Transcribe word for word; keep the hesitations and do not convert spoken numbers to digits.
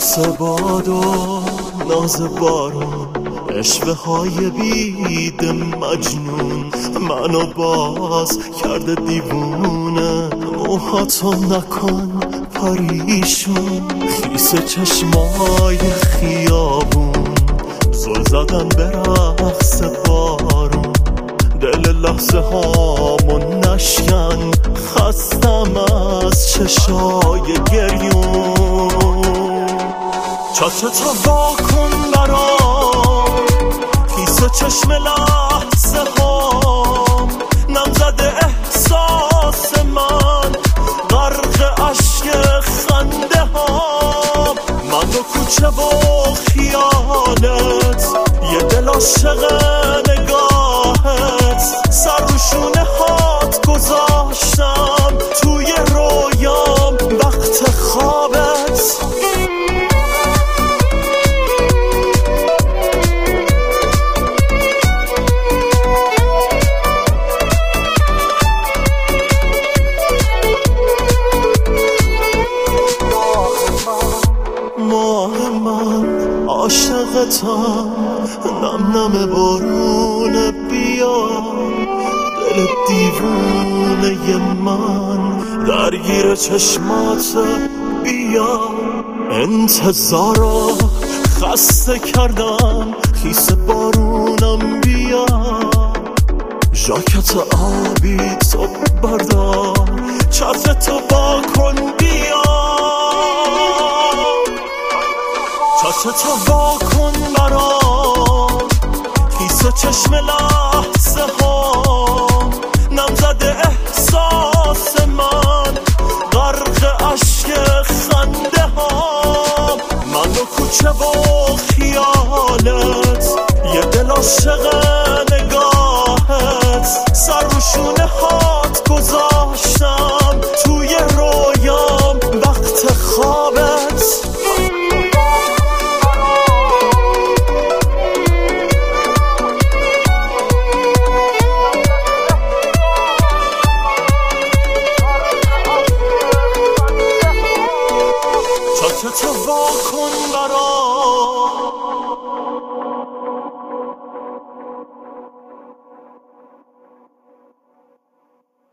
بوس باد و ناز بارون، اشوه های بید مجنون منو باز کرده دیوونه. موهاتو نکن پریشون، خیس چشمای خیابون، زل زدن به رقص بارون. دل لحظه هامون نشکن، خستم از چشای گریون. چشتو واکن برام، خیس چشم لحظه هام، نمزده احساس من، غرق عشق خنده هام. من و کوچه و خیالت، یه دل عاشق نگاهت، سر رو شونه هات گذاشتم توی رویام وقت خوابت. ماه من عاشقتم، نم نم بارون بیا، دل دیوونه من درگیر چشمات بیا. انتظارا خسته کردم، خیس بارونم بیا. ژاکت آبی تو بردار، چترتو با کن بیا. چترتو با کن برام، خیس چشم لحظه هام، نمزده احساس من، غرق عشق خنده هام. من و کوچه و خیالت، یه دل عاشق نگاهت، سر رو شونه هات گذاشتم توی رویام وقت خوابت. چترتو واکن